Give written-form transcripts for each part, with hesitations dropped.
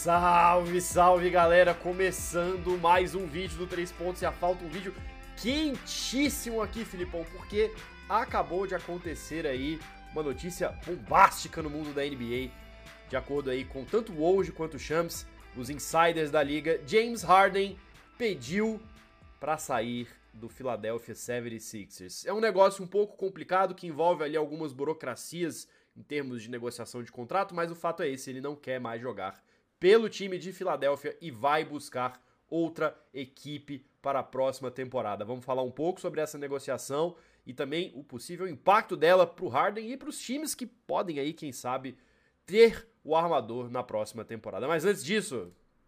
Salve, salve galera, começando mais um vídeo do 3 Pontos e a falta um vídeo quentíssimo aqui, Filipão, porque acabou de acontecer aí uma notícia bombástica no mundo da NBA, de acordo aí com tanto o Woj quanto o Shams, os insiders da liga. James Harden pediu para sair do Philadelphia 76ers. É um negócio um pouco complicado que envolve ali algumas burocracias em termos de negociação de contrato, mas o fato é esse, ele não quer mais jogar pelo time de Filadélfia e vai buscar outra equipe para a próxima temporada. Vamos falar um pouco sobre essa negociação e também o possível impacto dela para o Harden e para os times que podem aí, quem sabe, ter o armador na próxima temporada. Mas antes disso,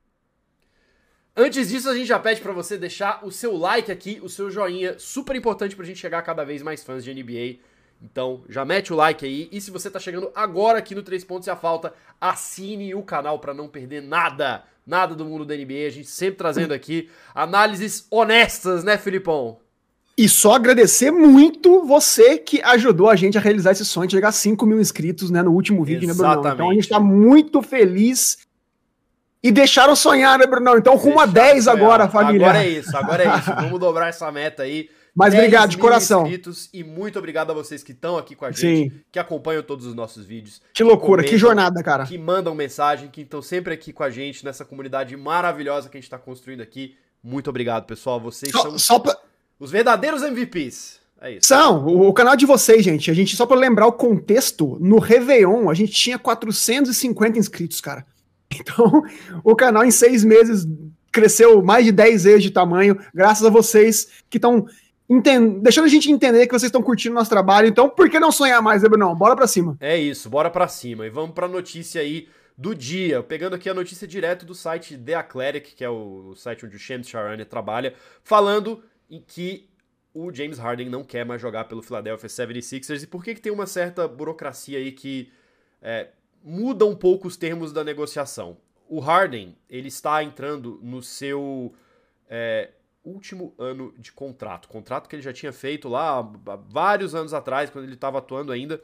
a gente já pede para você deixar o seu like aqui, o seu joinha, super importante para a gente chegar a cada vez mais fãs de NBA. Então, já mete o like aí, e se você tá chegando agora aqui no 3 Pontos e a Falta, assine o canal pra não perder nada do mundo da NBA, a gente sempre trazendo aqui análises honestas, né, Filipão? E só agradecer muito você que ajudou a gente a realizar esse sonho de chegar a 5 mil inscritos, né, no último vídeo, Exatamente. né, Brunão? Então a gente tá muito feliz e deixaram sonhar, né, Brunão? Então rumo a 10 agora, família. Agora é isso, vamos dobrar essa meta aí. Mas obrigado de coração. Inscritos, e muito obrigado a vocês que estão aqui com a gente, Sim, que acompanham todos os nossos vídeos. que loucura, comentam, que jornada, cara. Que mandam mensagem, que estão sempre aqui com a gente nessa comunidade maravilhosa que a gente está construindo aqui. Muito obrigado, pessoal. Vocês são os verdadeiros MVPs. É isso. São, o canal de vocês, gente. A gente, só pra lembrar o contexto, no Réveillon a gente tinha 450 inscritos, cara. Então, o canal em 6 meses cresceu mais de 10 vezes de tamanho, graças a vocês que estão deixando a gente entender que vocês estão curtindo o nosso trabalho. Então, por que não sonhar mais, né, Brunão? Bora pra cima. É isso, bora pra cima. E vamos pra notícia aí do dia. Pegando aqui a notícia direto do site The Athletic, que é o site onde o Shams Charania trabalha, falando em que o James Harden não quer mais jogar pelo Philadelphia 76ers. E por que tem uma certa burocracia aí que muda um pouco os termos da negociação? O Harden, ele está entrando no seu último ano de contrato que ele já tinha feito lá há vários anos atrás, quando ele estava atuando ainda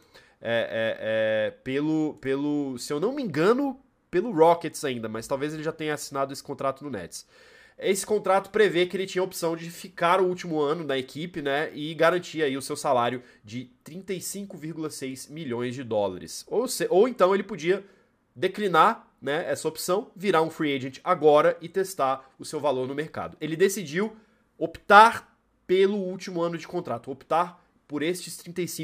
pelo, se eu não me engano, pelo Rockets ainda, mas talvez ele já tenha assinado esse contrato no Nets. Esse contrato prevê que ele tinha a opção de ficar o último ano na equipe, né, e garantir aí o seu salário de 35,6 milhões de dólares. Ou então ele podia declinar, né, essa opção, virar um free agent agora e testar o seu valor no mercado. Ele decidiu optar pelo último ano de contrato, optar por estes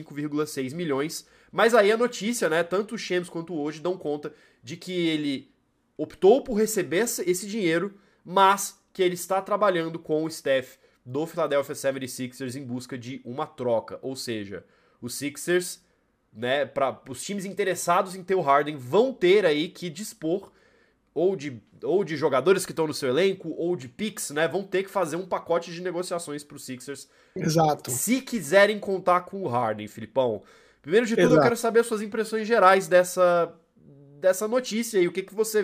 35,6 milhões, mas aí a notícia, né, tanto o Shams quanto o Woj dão conta de que ele optou por receber esse dinheiro, mas que ele está trabalhando com o staff do Philadelphia 76ers em busca de uma troca, ou seja, os Sixers, né, para os times interessados em ter o Harden vão ter aí que dispor ou de jogadores que estão no seu elenco ou de picks, né, vão ter que fazer um pacote de negociações para os Sixers. Exato. Se quiserem contar com o Harden, Filipão. Primeiro de tudo, eu quero saber as suas impressões gerais dessa notícia e o que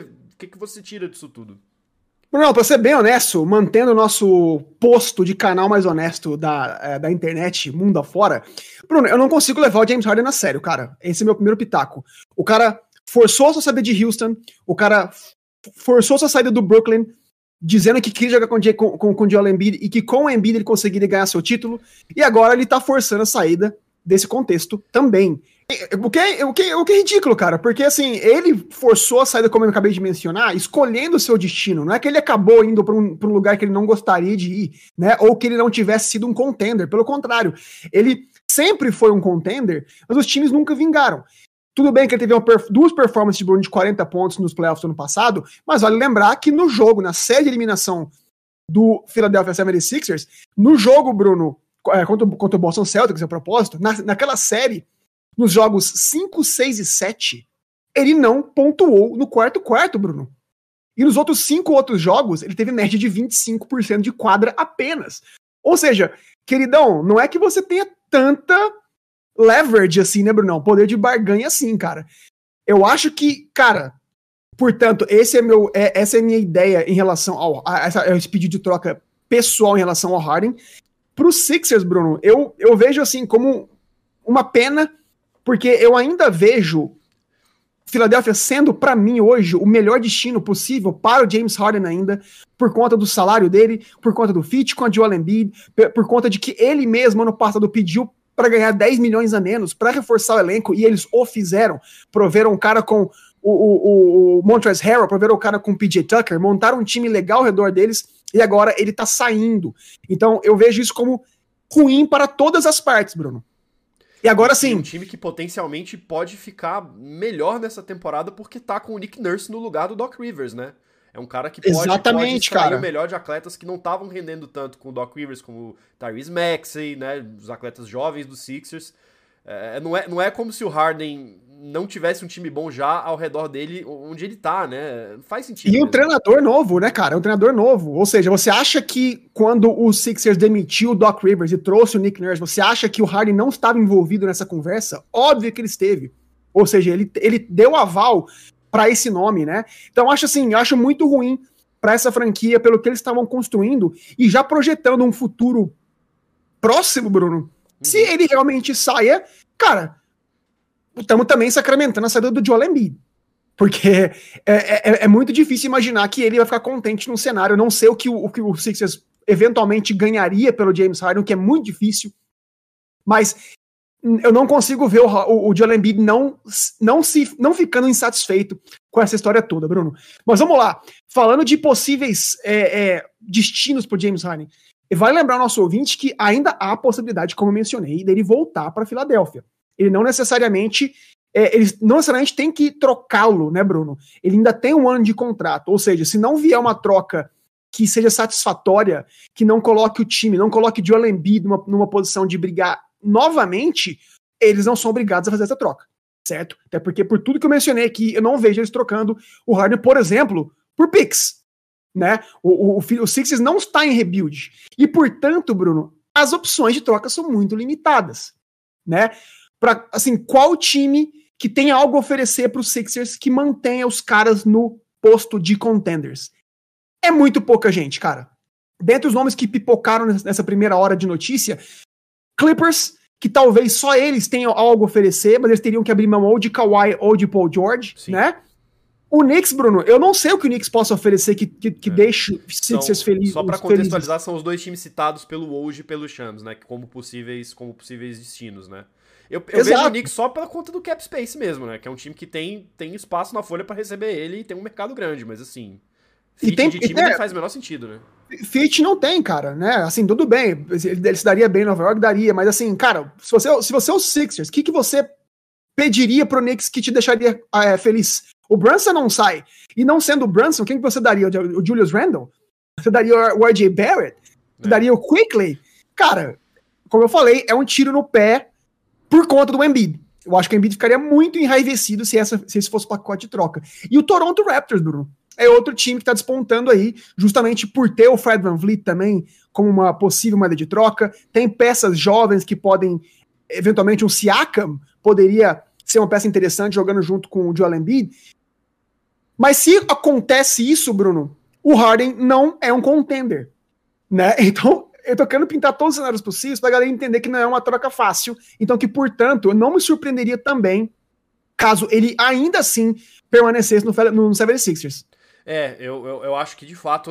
você tira disso tudo. Bruno, pra ser bem honesto, mantendo o nosso posto de canal mais honesto da internet, mundo afora, Bruno, eu não consigo levar o James Harden a sério, cara. Esse é meu primeiro pitaco. O cara forçou a sua saída de Houston, o cara forçou a sua saída do Brooklyn, dizendo que queria jogar com o Joel Embiid e que com o Embiid ele conseguiria ganhar seu título, e agora ele tá forçando a saída desse contexto também. O que é ridículo, cara, porque assim, ele forçou a saída, como eu acabei de mencionar, escolhendo o seu destino. Não é que ele acabou indo para um lugar que ele não gostaria de ir, né? Ou que ele não tivesse sido um contender. Pelo contrário, ele sempre foi um contender, mas os times nunca vingaram. Tudo bem que ele teve duas performances de 40 pontos nos playoffs do ano passado, mas vale lembrar que no jogo, na série de eliminação do Philadelphia 76ers, no jogo, Bruno, contra o Boston Celtics, a propósito, naquela série, nos jogos 5, 6 e 7, ele não pontuou no quarto, Bruno. E nos outros 5 outros jogos, ele teve média de 25% de quadra apenas. Ou seja, queridão, não é que você tenha tanta leverage assim, né, Brunão? Poder de barganha assim, cara. Eu acho que, cara, portanto, essa é a minha ideia em relação a esse pedido de troca pessoal em relação ao Harden. Pro Sixers, Bruno, eu vejo assim como uma pena, porque eu ainda vejo Philadelphia sendo, pra mim, hoje, o melhor destino possível para o James Harden ainda, por conta do salário dele, por conta do fit com a Joel Embiid, por conta de que ele mesmo, ano passado, pediu para ganhar 10 milhões a menos, para reforçar o elenco, e eles o fizeram. Proveram um cara com o Montrezl Harrell, proveram o cara com o PJ Tucker, montaram um time legal ao redor deles, e agora ele tá saindo. Então, eu vejo isso como ruim para todas as partes, Bruno. E agora sim. Um time que potencialmente pode ficar melhor nessa temporada porque tá com o Nick Nurse no lugar do Doc Rivers, né? É um cara que pode extrair o melhor de atletas que não estavam rendendo tanto com o Doc Rivers, como o Tyrese Maxey, né? Os atletas jovens dos Sixers. Não é como se o Harden não tivesse um time bom já ao redor dele, onde ele tá, né? Não faz sentido. E um treinador novo, né, cara? É um treinador novo. Ou seja, você acha que quando o Sixers demitiu o Doc Rivers e trouxe o Nick Nurse, você acha que o Harden não estava envolvido nessa conversa? Óbvio que ele esteve. Ou seja, ele deu aval para esse nome, né? Então, eu acho muito ruim para essa franquia, pelo que eles estavam construindo e já projetando um futuro próximo, Bruno. Se ele realmente saia, cara, estamos também sacramentando a saída do Joel Embiid. Porque é muito difícil imaginar que ele vai ficar contente num cenário. Eu não sei o que o Sixers eventualmente ganharia pelo James Harden, o que é muito difícil. Mas eu não consigo ver o Joel Embiid não ficando insatisfeito com essa história toda, Bruno. Mas vamos lá. Falando de possíveis destinos pro James Harden, vale lembrar ao nosso ouvinte que ainda há a possibilidade, como eu mencionei, dele voltar para Filadélfia. Ele não necessariamente tem que trocá-lo, né, Bruno? Ele ainda tem um ano de contrato, ou seja, se não vier uma troca que seja satisfatória, que não coloque o time, não coloque o Joel Embiid numa posição de brigar novamente, eles não são obrigados a fazer essa troca, certo? Até porque, por tudo que eu mencionei aqui, eu não vejo eles trocando o Harden, por exemplo, por picks, né? O Sixers não está em rebuild. E, portanto, Bruno, as opções de troca são muito limitadas, né? Qual time que tem algo a oferecer para os Sixers que mantenha os caras no posto de contenders? É muito pouca gente, cara. Dentre os nomes que pipocaram nessa primeira hora de notícia, Clippers, que talvez só eles tenham algo a oferecer, mas eles teriam que abrir mão ou de Kawhi ou de Paul George, sim, né? O Knicks, Bruno, eu não sei o que o Knicks possa oferecer que deixe os Sixers felizes. Só para contextualizar, são os dois times citados pelo Woj e pelo Shams, né? Como possíveis destinos, né? Eu vejo o Knicks só pela conta do cap space mesmo, né? Que é um time que tem espaço na folha para receber ele e tem um mercado grande, mas assim, fit de time não faz o menor sentido, né? Fit não tem, cara, né? Assim, tudo bem, ele se daria bem em Nova York, daria, mas assim, cara, se você é o Sixers, o que você pediria pro Knicks que te deixaria feliz? O Brunson não sai. E não sendo o Brunson, quem que você daria? O Julius Randle? Você daria o RJ Barrett? Você daria o Quickley? Cara, como eu falei, é um tiro no pé por conta do Embiid. Eu acho que o Embiid ficaria muito enraivecido se esse fosse o pacote de troca. E o Toronto Raptors, Bruno, é outro time que tá despontando aí, justamente por ter o Fred VanVleet também como uma possível moeda de troca. Tem peças jovens que podem, eventualmente um Siakam poderia ser uma peça interessante jogando junto com o Joel Embiid. Mas se acontece isso, Bruno, o Harden não é um contender, né? Então, eu tô querendo pintar todos os cenários possíveis pra galera entender que não é uma troca fácil. Então, que, portanto, eu não me surpreenderia também caso ele ainda assim permanecesse no 76ers. Eu acho que de fato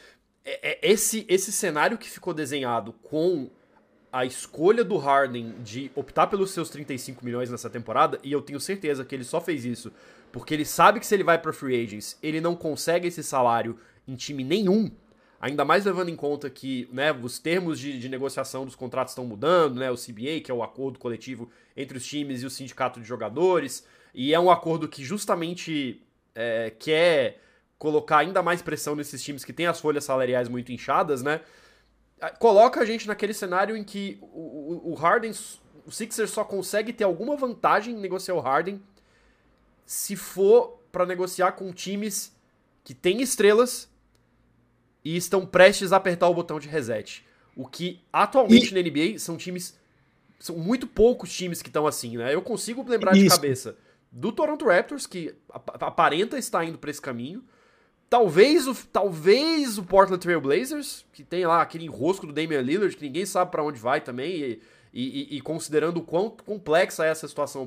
esse cenário que ficou desenhado com a escolha do Harden de optar pelos seus 35 milhões nessa temporada, e eu tenho certeza que ele só fez isso porque ele sabe que se ele vai para free agents, ele não consegue esse salário em time nenhum, ainda mais levando em conta que, né, os termos de negociação dos contratos estão mudando, né, o CBA, que é o acordo coletivo entre os times e o sindicato de jogadores, e é um acordo que justamente quer colocar ainda mais pressão nesses times que têm as folhas salariais muito inchadas, né? Coloca a gente naquele cenário em que o Harden, o Sixers só consegue ter alguma vantagem em negociar o Harden se for para negociar com times que têm estrelas e estão prestes a apertar o botão de reset. O que atualmente na NBA são muito poucos times que estão assim, né? Eu consigo lembrar de cabeça do Toronto Raptors, que aparenta estar indo para esse caminho. Talvez o Portland Trail Blazers, que tem lá aquele enrosco do Damian Lillard, que ninguém sabe para onde vai também, e considerando o quão complexa é essa situação, porque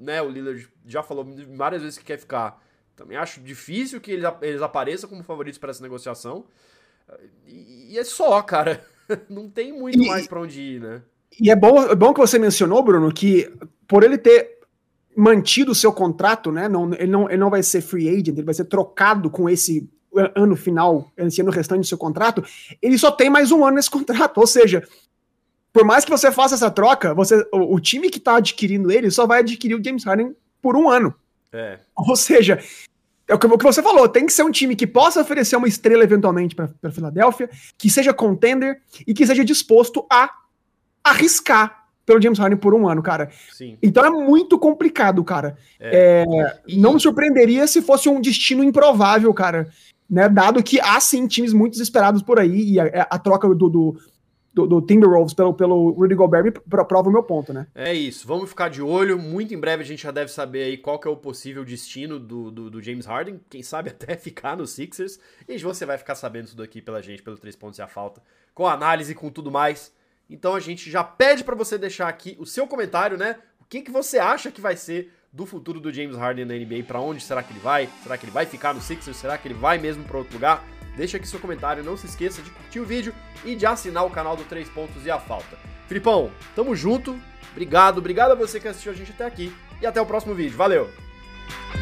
né, o Lillard já falou várias vezes que quer ficar. Também acho difícil que eles apareçam como favoritos para essa negociação. E é só, cara. Não tem muito mais pra onde ir, né? E é bom que você mencionou, Bruno, que por ele ter mantido o seu contrato, né? Ele não vai ser free agent, ele vai ser trocado com esse ano final, esse ano restante do seu contrato, ele só tem mais um ano nesse contrato. Ou seja, por mais que você faça essa troca, o time que tá adquirindo ele só vai adquirir o James Harden por um ano. É. Ou seja, é o que você falou, tem que ser um time que possa oferecer uma estrela eventualmente para Filadélfia, que seja contender e que seja disposto a arriscar pelo James Harden por um ano, cara. Sim. Então é muito complicado, cara. Não me surpreenderia se fosse um destino improvável, cara, né? Dado que há sim times muito desesperados por aí e a troca do Timberwolves pelo Rudy Gobert prova o meu ponto, né? É isso, vamos ficar de olho, muito em breve a gente já deve saber aí qual que é o possível destino do James Harden, quem sabe até ficar no Sixers, e você vai ficar sabendo tudo aqui pela gente, pelo 3 pontos e a falta, com análise e com tudo mais. Então a gente já pede pra você deixar aqui o seu comentário, né? O que você acha que vai ser do futuro do James Harden na NBA, pra onde será que ele vai? Será que ele vai ficar no Sixers? Será que ele vai mesmo pra outro lugar? Deixa aqui seu comentário, não se esqueça de curtir o vídeo e de assinar o canal do 3 pontos e a falta. Filipão, tamo junto, obrigado a você que assistiu a gente até aqui e até o próximo vídeo, valeu!